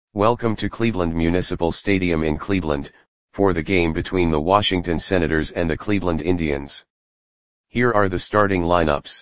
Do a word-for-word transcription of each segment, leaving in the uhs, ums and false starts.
Welcome to Cleveland Municipal Stadium in Cleveland, for the game between the Washington Senators and the Cleveland Indians. Here are the starting lineups.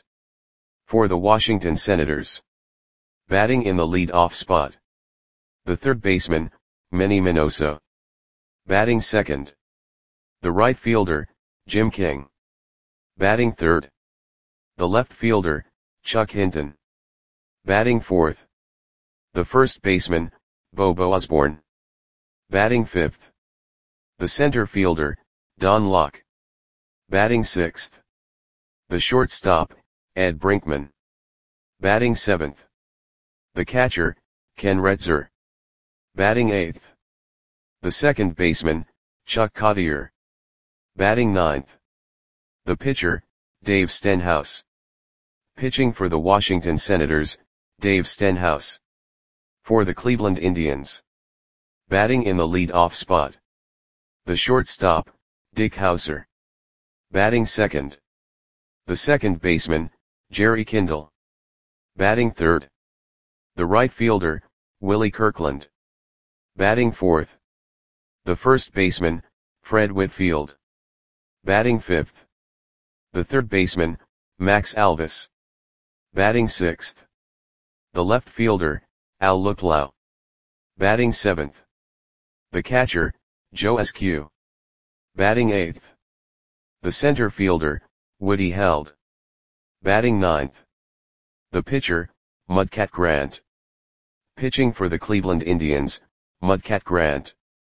For the Washington Senators. Batting in the lead-off spot. The third baseman, Manny Minoso. Batting second. The right fielder, Jim King. Batting third. The left fielder, Chuck Hinton. Batting fourth. The first baseman, Bobo Osborne. Batting fifth. The center fielder, Don Locke. Batting sixth. The shortstop, Ed Brinkman. Batting seventh. The catcher, Ken Retzer. Batting eighth. The second baseman, Chuck Cottier. Batting ninth. The pitcher, Dave Stenhouse. Pitching for the Washington Senators, Dave Stenhouse. For the Cleveland Indians. Batting in the lead-off spot. The shortstop, Dick Howser. Batting second. The second baseman, Jerry Kindle. Batting third. The right fielder, Willie Kirkland. Batting fourth. The first baseman, Fred Whitfield. Batting fifth. The third baseman, Max Alvis. Batting sixth. The left fielder, Al Luplow. Batting seventh. The catcher, Joe Eskew. Batting eighth. The center fielder, Woody Held. Batting ninth. The pitcher, Mudcat Grant. Pitching for the Cleveland Indians, Mudcat Grant.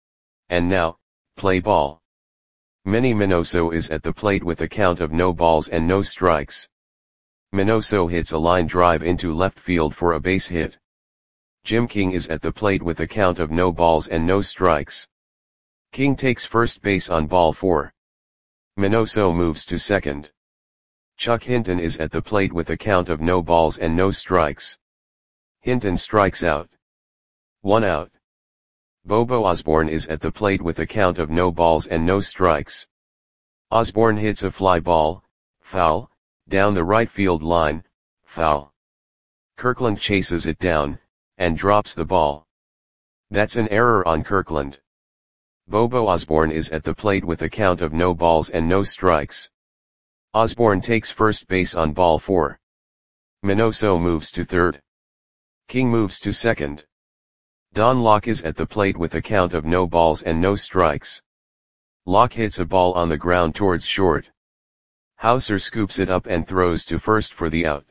And now, play ball. Manny Minoso is at the plate with a count of no balls and no strikes. Minoso hits a line drive into left field for a base hit. Jim King is at the plate with a count of no balls and no strikes. King takes first base on ball four. Minoso moves to second. Chuck Hinton is at the plate with a count of no balls and no strikes. Hinton strikes out. One out. Bobo Osborne is at the plate with a count of no balls and no strikes. Osborne hits a fly ball, foul, down the right field line, foul. Kirkland chases it down, and drops the ball. That's an error on Kirkland. Bobo Osborne is at the plate with a count of no balls and no strikes. Osborne takes first base on ball four. Minoso moves to third. King moves to second. Don Locke is at the plate with a count of no balls and no strikes. Locke hits a ball on the ground towards short. Howser scoops it up and throws to first for the out.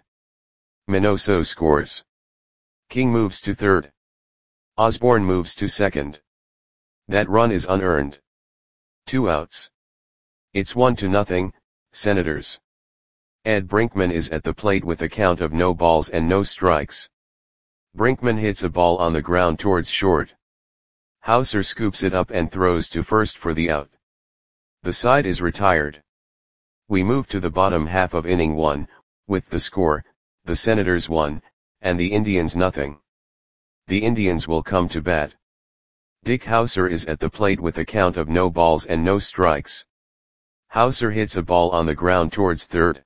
Minoso scores. King moves to third. Osborne moves to second. That run is unearned. Two outs. It's one to nothing, Senators. Ed Brinkman is at the plate with a count of no balls and no strikes. Brinkman hits a ball on the ground towards short. Howser scoops it up and throws to first for the out. The side is retired. We move to the bottom half of inning one, with the score, the Senators one, and the Indians nothing. The Indians will come to bat. Dick Howser is at the plate with a count of no balls and no strikes. Howser hits a ball on the ground towards third.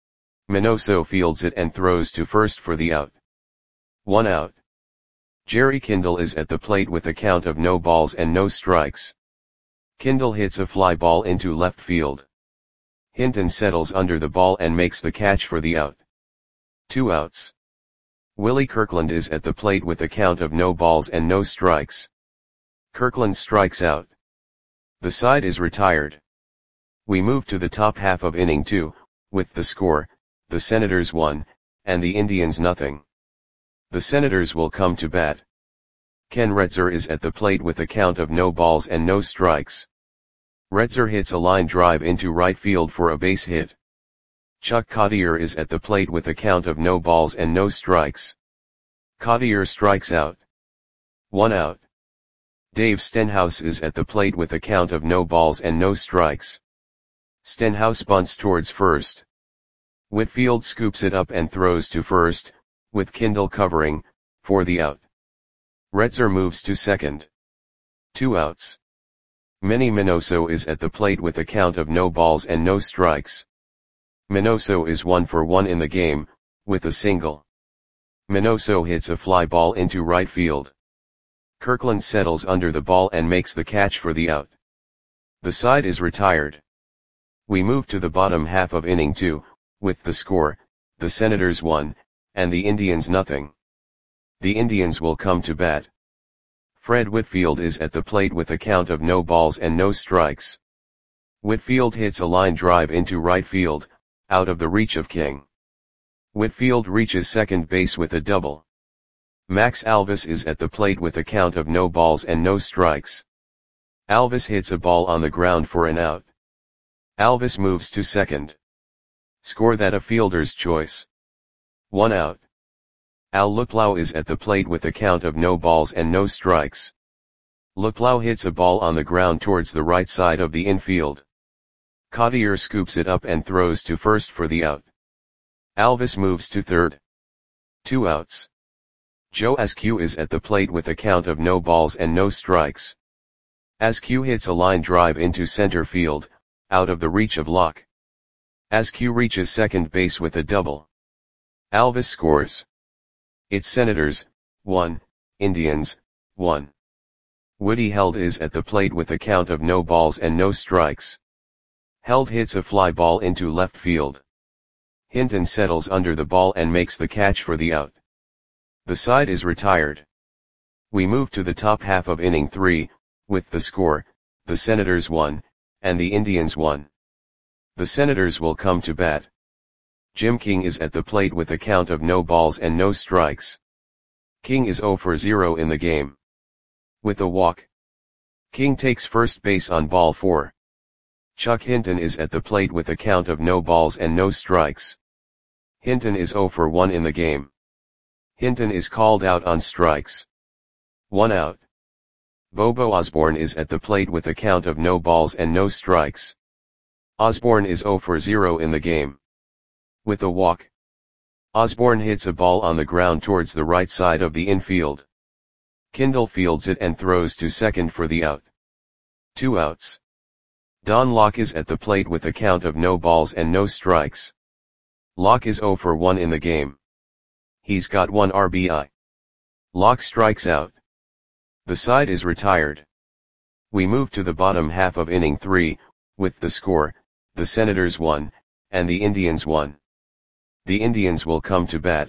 Minoso fields it and throws to first for the out. One out. Jerry Kindle is at the plate with a count of no balls and no strikes. Kindle hits a fly ball into left field. Hinton settles under the ball and makes the catch for the out. Two outs. Willie Kirkland is at the plate with a count of no balls and no strikes. Kirkland strikes out. The side is retired. We move to the top half of inning two, with the score, the Senators one, and the Indians nothing. The Senators will come to bat. Ken Retzer is at the plate with a count of no balls and no strikes. Retzer hits a line drive into right field for a base hit. Chuck Cottier is at the plate with a count of no balls and no strikes. Cottier strikes out. One out. Dave Stenhouse is at the plate with a count of no balls and no strikes. Stenhouse bunts towards first. Whitfield scoops it up and throws to first, with Kindle covering, for the out. Retzer moves to second. Two outs. Manny Minoso is at the plate with a count of no balls and no strikes. Minoso is one for one in the game, with a single. Minoso hits a fly ball into right field. Kirkland settles under the ball and makes the catch for the out. The side is retired. We move to the bottom half of inning two, with the score, the Senators one, and the Indians nothing. The Indians will come to bat. Fred Whitfield is at the plate with a count of no balls and no strikes. Whitfield hits a line drive into right field, out of the reach of King. Whitfield reaches second base with a double. Max Alvis is at the plate with a count of no balls and no strikes. Alvis hits a ball on the ground for an out. Alvis moves to second. Score that a fielder's choice. One out. Al Luplow is at the plate with a count of no balls and no strikes. Luplow hits a ball on the ground towards the right side of the infield. Cottier scoops it up and throws to first for the out. Alvis moves to third. Two outs. Joe Askew is at the plate with a count of no balls and no strikes. Askew hits a line drive into center field, out of the reach of Locke. Askew reaches second base with a double. Alvis scores. It's Senators, one, Indians, one. Woody Held is at the plate with a count of no balls and no strikes. Held hits a fly ball into left field. Hinton settles under the ball and makes the catch for the out. The side is retired. We move to the top half of inning three, with the score, the Senators one, and the Indians one. The Senators will come to bat. Jim King is at the plate with a count of no balls and no strikes. King is zero for zero in the game. With a walk. King takes first base on ball four. Chuck Hinton is at the plate with a count of no balls and no strikes. Hinton is zero for one in the game. Hinton is called out on strikes. One out. Bobo Osborne is at the plate with a count of no balls and no strikes. Osborne is zero for zero in the game. With a walk. Osborne hits a ball on the ground towards the right side of the infield. Kindle fields it and throws to second for the out. Two outs. Don Locke is at the plate with a count of no balls and no strikes. Locke is zero for one in the game. He's got one R B I. Locke strikes out. The side is retired. We move to the bottom half of inning three, with the score, the Senators one, and the Indians one. The Indians will come to bat.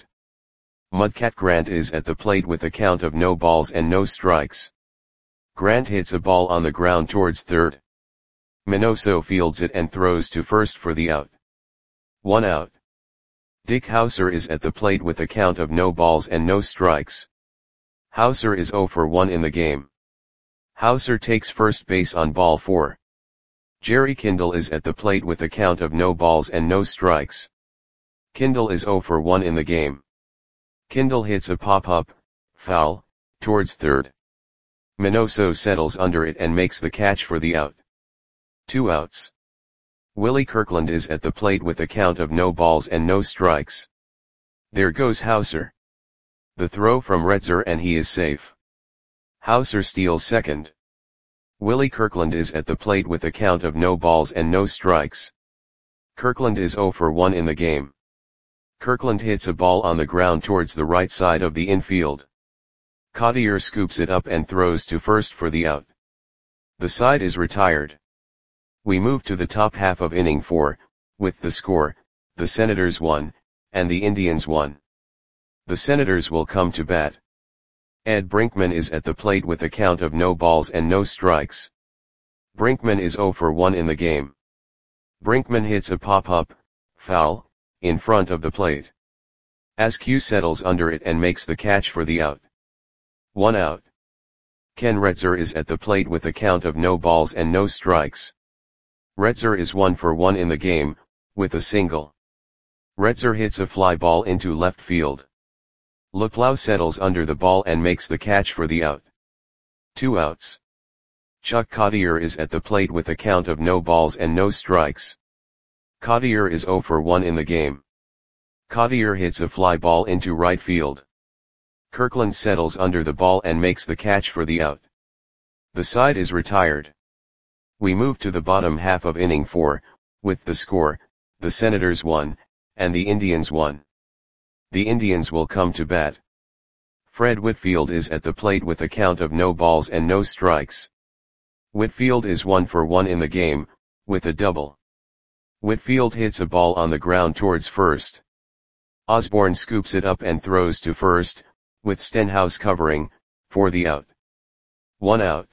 Mudcat Grant is at the plate with a count of no balls and no strikes. Grant hits a ball on the ground towards third. Minoso fields it and throws to first for the out. One out. Dick Hauser is at the plate with a count of no balls and no strikes. Hauser is zero for one in the game. Hauser takes first base on ball four. Jerry Kindle is at the plate with a count of no balls and no strikes. Kindle is zero for one in the game. Kindle hits a pop-up, foul, towards third. Minoso settles under it and makes the catch for the out. Two outs. Willie Kirkland is at the plate with a count of no balls and no strikes. There goes Hauser. The throw from Retzer and he is safe. Hauser steals second. Willie Kirkland is at the plate with a count of no balls and no strikes. Kirkland is zero for one in the game. Kirkland hits a ball on the ground towards the right side of the infield. Cottier scoops it up and throws to first for the out. The side is retired. We move to the top half of inning four, with the score, the Senators one, and the Indians one. The Senators will come to bat. Ed Brinkman is at the plate with a count of no balls and no strikes. Brinkman is zero for one in the game. Brinkman hits a pop-up, foul, in front of the plate. Askew settles under it and makes the catch for the out. One out. Ken Retzer is at the plate with a count of no balls and no strikes. Retzer is one for one in the game, with a single. Retzer hits a fly ball into left field. Luplow settles under the ball and makes the catch for the out. Two outs. Chuck Cottier is at the plate with a count of no balls and no strikes. Cottier is zero for one in the game. Cottier hits a fly ball into right field. Kirkland settles under the ball and makes the catch for the out. The side is retired. We move to the bottom half of inning four, with the score, the Senators one, and the Indians one. The Indians will come to bat. Fred Whitfield is at the plate with a count of no balls and no strikes. Whitfield is one for one in the game, with a double. Whitfield hits a ball on the ground towards first. Osborne scoops it up and throws to first, with Stenhouse covering, for the out. One out.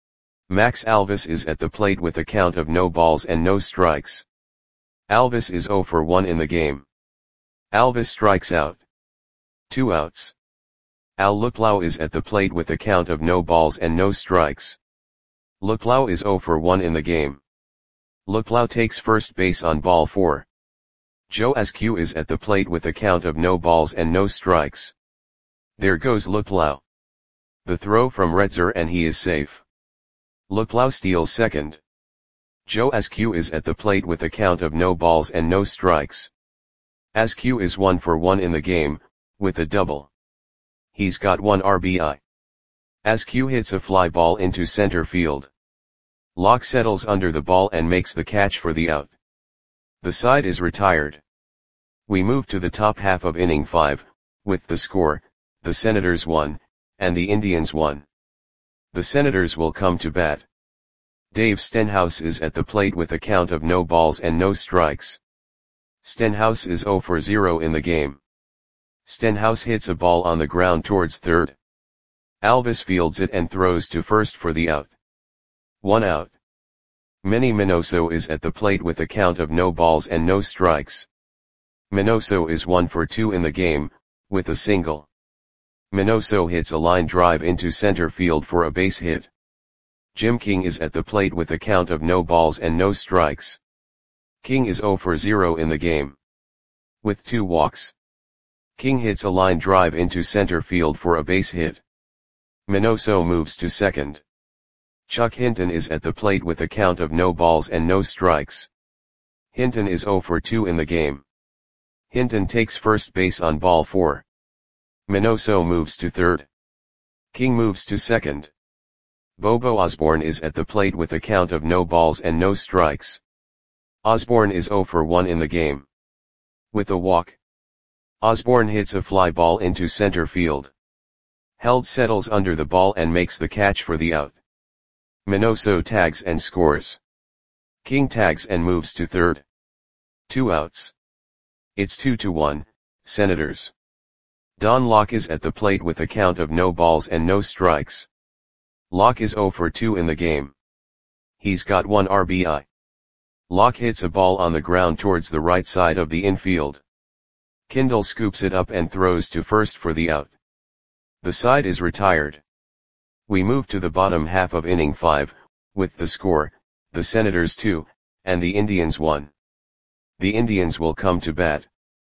Max Alvis is at the plate with a count of no balls and no strikes. Alvis is zero for one in the game. Alvis strikes out. Two outs. Al Luplow is at the plate with a count of no balls and no strikes. Luplow is zero for one in the game. Luplow takes first base on ball four. Joe Askew is at the plate with a count of no balls and no strikes. There goes Luplow. The throw from Retzer and he is safe. Luplow steals second. Joe Askew is at the plate with a count of no balls and no strikes. Askew is one for one in the game, with a double. He's got one R B I. Askew hits a fly ball into center field. Locke settles under the ball and makes the catch for the out. The side is retired. We move to the top half of inning five, with the score, the Senators won, and the Indians won. The Senators will come to bat. Dave Stenhouse is at the plate with a count of no balls and no strikes. Stenhouse is zero for zero in the game. Stenhouse hits a ball on the ground towards third. Alvis fields it and throws to first for the out. One out. Manny Minoso is at the plate with a count of no balls and no strikes. Minoso is one for two in the game, with a single. Minoso hits a line drive into center field for a base hit. Jim King is at the plate with a count of no balls and no strikes. King is zero for zero in the game. With two walks. King hits a line drive into center field for a base hit. Minoso moves to second. Chuck Hinton is at the plate with a count of no balls and no strikes. Hinton is zero for two in the game. Hinton takes first base on ball four. Minoso moves to third. King moves to second. Bobo Osborne is at the plate with a count of no balls and no strikes. Osborne is zero for one in the game. With a walk. Osborne hits a fly ball into center field. Held settles under the ball and makes the catch for the out. Minoso tags and scores. King tags and moves to third. Two outs. It's two to one, Senators. Don Locke is at the plate with a count of no balls and no strikes. Locke is zero for two in the game. He's got one R B I. Locke hits a ball on the ground towards the right side of the infield. Kindle scoops it up and throws to first for the out. The side is retired. We move to the bottom half of inning five, with the score, the Senators two, and the Indians one. The Indians will come to bat.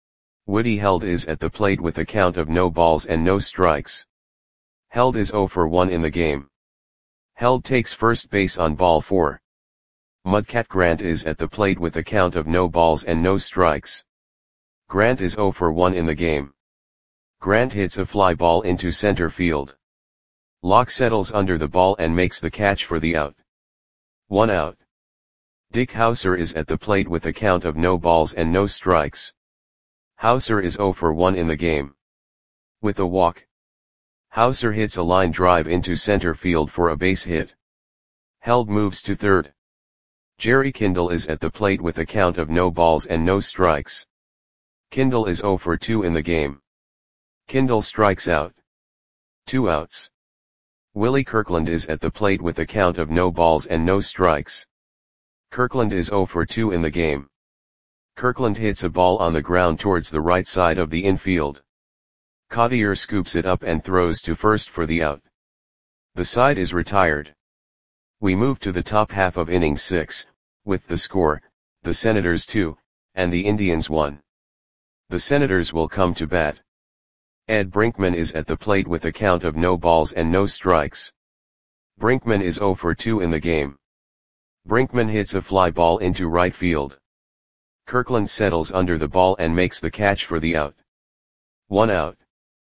Woody Held is at the plate with a count of no balls and no strikes. Held is zero for one in the game. Held takes first base on ball four. Mudcat Grant is at the plate with a count of no balls and no strikes. Grant is zero for one in the game. Grant hits a fly ball into center field. Locke settles under the ball and makes the catch for the out. One out. Dick Hauser is at the plate with a count of no balls and no strikes. Hauser is zero for one in the game. With a walk. Hauser hits a line drive into center field for a base hit. Held moves to third. Jerry Kindle is at the plate with a count of no balls and no strikes. Kindle is zero for two in the game. Kindle strikes out. Two outs. Willie Kirkland is at the plate with a count of no balls and no strikes. Kirkland is zero for two in the game. Kirkland hits a ball on the ground towards the right side of the infield. Cottier scoops it up and throws to first for the out. The side is retired. We move to the top half of inning six, with the score, the Senators two, and the Indians one. The Senators will come to bat. Ed Brinkman is at the plate with a count of no balls and no strikes. Brinkman is zero for two in the game. Brinkman hits a fly ball into right field. Kirkland settles under the ball and makes the catch for the out. One out.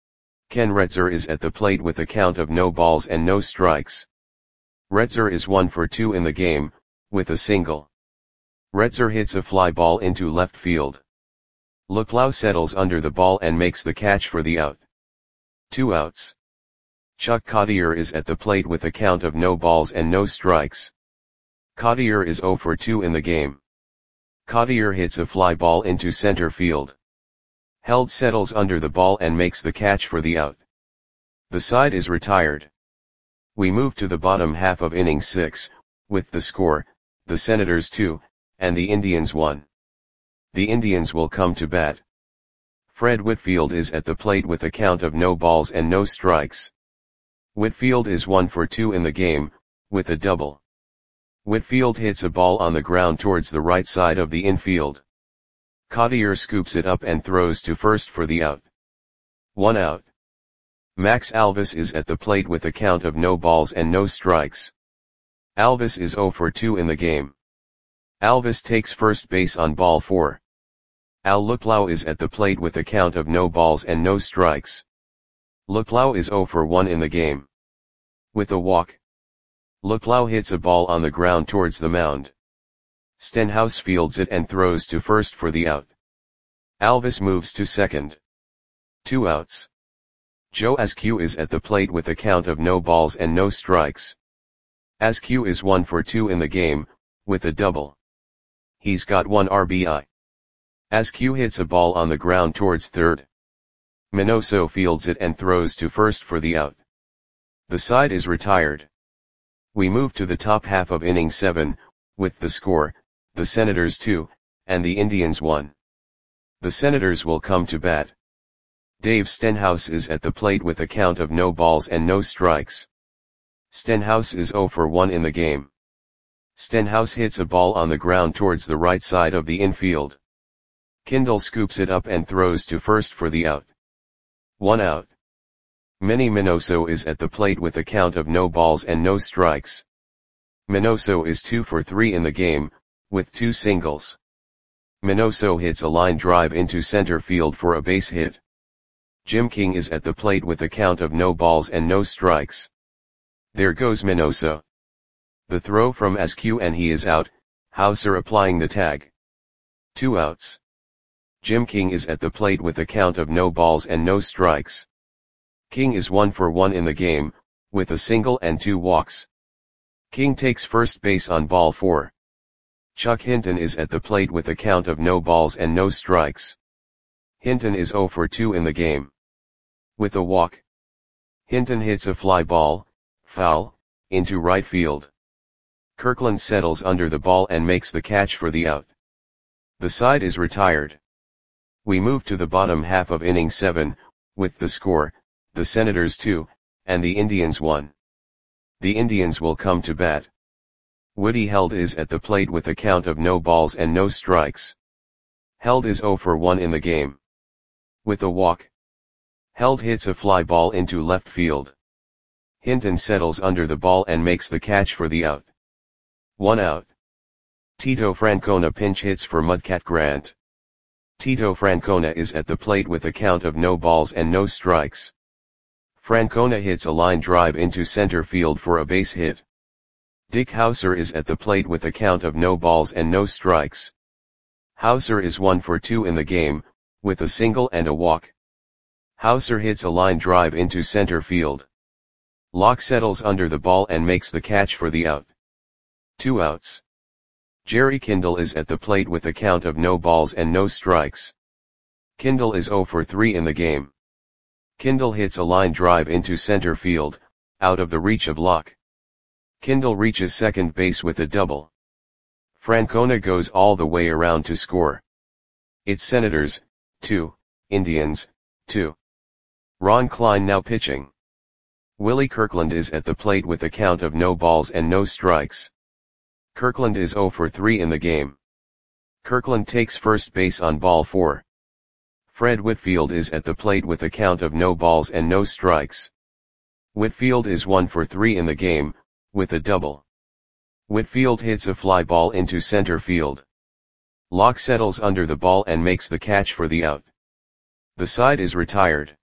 Ken Retzer is at the plate with a count of no balls and no strikes. Retzer is one for two in the game, with a single. Retzer hits a fly ball into left field. Luplow settles under the ball and makes the catch for the out. Two outs. Chuck Cottier is at the plate with a count of no balls and no strikes. Cottier is zero for two in the game. Cottier hits a fly ball into center field. Held settles under the ball and makes the catch for the out. The side is retired. We move to the bottom half of inning six, with the score, the Senators two, and the Indians one. The Indians will come to bat. Fred Whitfield is at the plate with a count of no balls and no strikes. Whitfield is one for two in the game, with a double. Whitfield hits a ball on the ground towards the right side of the infield. Cottier scoops it up and throws to first for the out. One out. Max Alvis is at the plate with a count of no balls and no strikes. Alvis is zero for two in the game. Alvis takes first base on ball four. Al Luplow is at the plate with a count of no balls and no strikes. Luplow is zero for one in the game. With a walk, Luplow hits a ball on the ground towards the mound. Stenhouse fields it and throws to first for the out. Alvis moves to second. Two outs. Joe Askew is at the plate with a count of no balls and no strikes. Askew is one for two in the game, with a double. He's got one R B I. Askew hits a ball on the ground towards third. Minoso fields it and throws to first for the out. The side is retired. We move to the top half of inning seven, with the score, the Senators two, and the Indians one. The Senators will come to bat. Dave Stenhouse is at the plate with a count of no balls and no strikes. Stenhouse is zero for one in the game. Stenhouse hits a ball on the ground towards the right side of the infield. Kindle scoops it up and throws to first for the out. One out. Manny Minoso is at the plate with a count of no balls and no strikes. Minoso is two for three in the game, with two singles. Minoso hits a line drive into center field for a base hit. Jim King is at the plate with a count of no balls and no strikes. There goes Minoso. The throw from Askew and he is out, Hauser applying the tag. Two outs. Jim King is at the plate with a count of no balls and no strikes. King is one for one in the game, with a single and two walks. King takes first base on ball four. Chuck Hinton is at the plate with a count of no balls and no strikes. Hinton is zero for two in the game. With a walk, Hinton hits a fly ball, foul, into right field. Kirkland settles under the ball and makes the catch for the out. The side is retired. We move to the bottom half of inning seven, with the score, the Senators two, and the Indians one. The Indians will come to bat. Woody Held is at the plate with a count of no balls and no strikes. Held is zero for one in the game. With a walk, Held hits a fly ball into left field. Hinton settles under the ball and makes the catch for the out. One out. Tito Francona pinch hits for Mudcat Grant. Tito Francona is at the plate with a count of no balls and no strikes. Francona hits a line drive into center field for a base hit. Dick Hauser is at the plate with a count of no balls and no strikes. Hauser is one for two in the game, with a single and a walk. Hauser hits a line drive into center field. Locke settles under the ball and makes the catch for the out. Two outs. Jerry Kindle is at the plate with a count of no balls and no strikes. Kindle is zero for three in the game. Kindle hits a line drive into center field, out of the reach of Locke. Kindle reaches second base with a double. Francona goes all the way around to score. It's Senators, two, Indians, two. Ron Klein now pitching. Willie Kirkland is at the plate with a count of no balls and no strikes. Kirkland is zero for three in the game. Kirkland takes first base on ball four. Fred Whitfield is at the plate with a count of no balls and no strikes. Whitfield is one for three in the game, with a double. Whitfield hits a fly ball into center field. Locke settles under the ball and makes the catch for the out. The side is retired.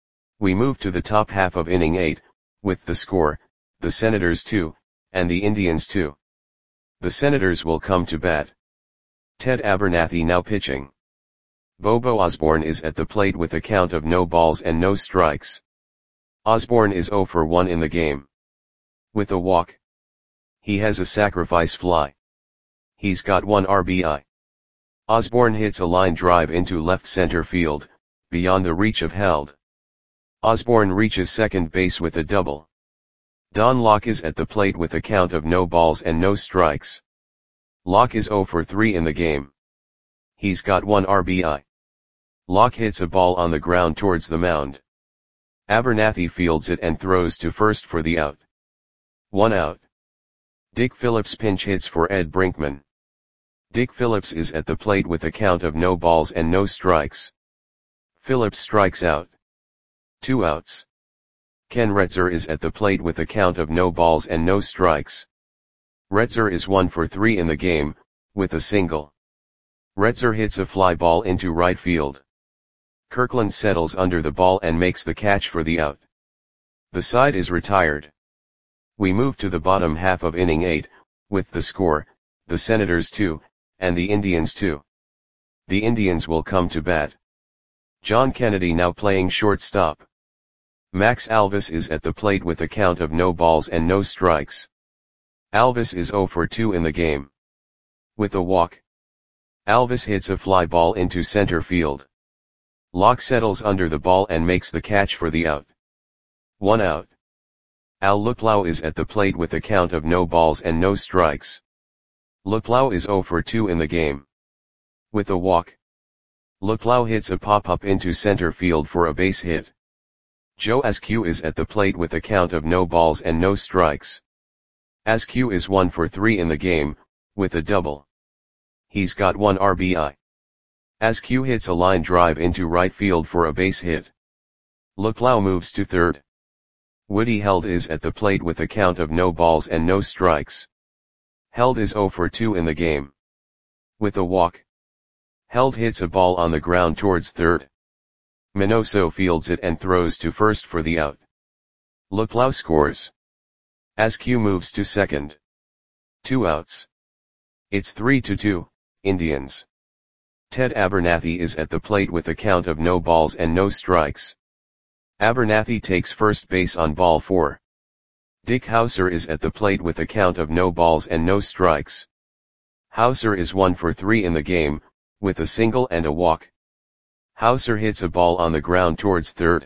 We move to the top half of inning eight, with the score, the Senators two, and the Indians two. The Senators will come to bat. Ted Abernathy now pitching. Bobo Osborne is at the plate with a count of no balls and no strikes. Osborne is zero for one in the game. With a walk. He has a sacrifice fly. He's got one R B I. Osborne hits a line drive into left center field, beyond the reach of Held. Osborne reaches second base with a double. Don Locke is at the plate with a count of no balls and no strikes. Locke is zero for three in the game. He's got one R B I. Locke hits a ball on the ground towards the mound. Abernathy fields it and throws to first for the out. One out. Dick Phillips pinch hits for Ed Brinkman. Dick Phillips is at the plate with a count of no balls and no strikes. Phillips strikes out. Two outs. Ken Retzer is at the plate with a count of no balls and no strikes. Retzer is one for three in the game, with a single. Retzer hits a fly ball into right field. Kirkland settles under the ball and makes the catch for the out. The side is retired. We move to the bottom half of inning eight, with the score, the Senators two, and the Indians two. The Indians will come to bat. John Kennedy now playing shortstop. Max Alvis is at the plate with a count of no balls and no strikes. Alvis is zero for two in the game. With a walk. Alvis hits a fly ball into center field. Locke settles under the ball and makes the catch for the out. One out. Al Luplow is at the plate with a count of no balls and no strikes. Luplow is zero for two in the game. With a walk. Luplow hits a pop-up into center field for a base hit. Joe Askew is at the plate with a count of no balls and no strikes. Askew is one for three in the game, with a double. He's got one R B I. Askew hits a line drive into right field for a base hit. Luplow moves to third. Woody Held is at the plate with a count of no balls and no strikes. Held is zero for two in the game. With a walk. Held hits a ball on the ground towards third. Minoso fields it and throws to first for the out. Luplow scores. Askew moves to second. Two outs. It's three to two, Indians. Ted Abernathy is at the plate with a count of no balls and no strikes. Abernathy takes first base on ball four. Dick Hauser is at the plate with a count of no balls and no strikes. Hauser is one for three in the game, with a single and a walk. Hauser hits a ball on the ground towards third.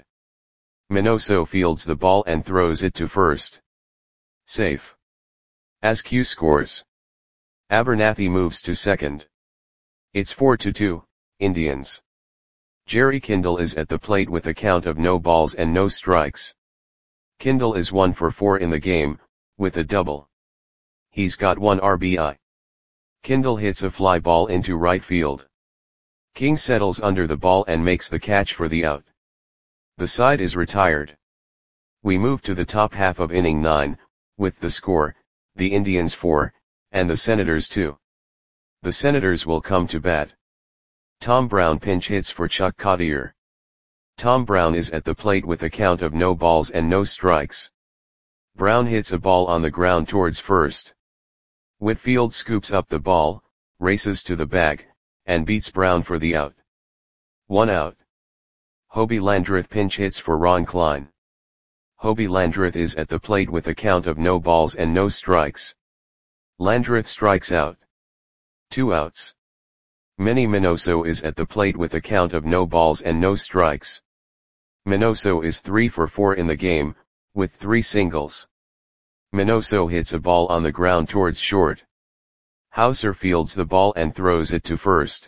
Minoso fields the ball and throws it to first. Safe. Askew scores. Abernathy moves to second. It's four to two, Indians. Jerry Kindle is at the plate with a count of no balls and no strikes. Kindle is one for four in the game, with a double. He's got one R B I. Kindle hits a fly ball into right field. King settles under the ball and makes the catch for the out. The side is retired. We move to the top half of inning nine, with the score, the Indians four, and the Senators two. The Senators will come to bat. Tom Brown pinch hits for Chuck Cottier. Tom Brown is at the plate with a count of no balls and no strikes. Brown hits a ball on the ground towards first. Whitfield scoops up the ball, races to the bag, and beats Brown for the out. One out. Hobie Landreth pinch hits for Ron Klein. Hobie Landreth is at the plate with a count of no balls and no strikes. Landreth strikes out. Two outs. Manny Minoso is at the plate with a count of no balls and no strikes. Minoso is three for four in the game, with three singles. Minoso hits a ball on the ground towards short. Hauser fields the ball and throws it to first.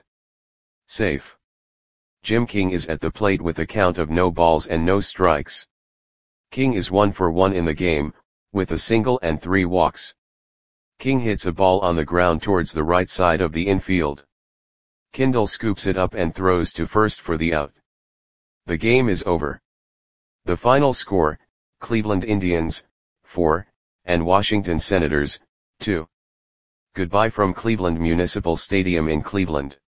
Safe. Jim King is at the plate with a count of no balls and no strikes. King is one for one in the game, with a single and three walks. King hits a ball on the ground towards the right side of the infield. Kindle scoops it up and throws to first for the out. The game is over. The final score, Cleveland Indians, four, and Washington Senators, two. Goodbye from Cleveland Municipal Stadium in Cleveland.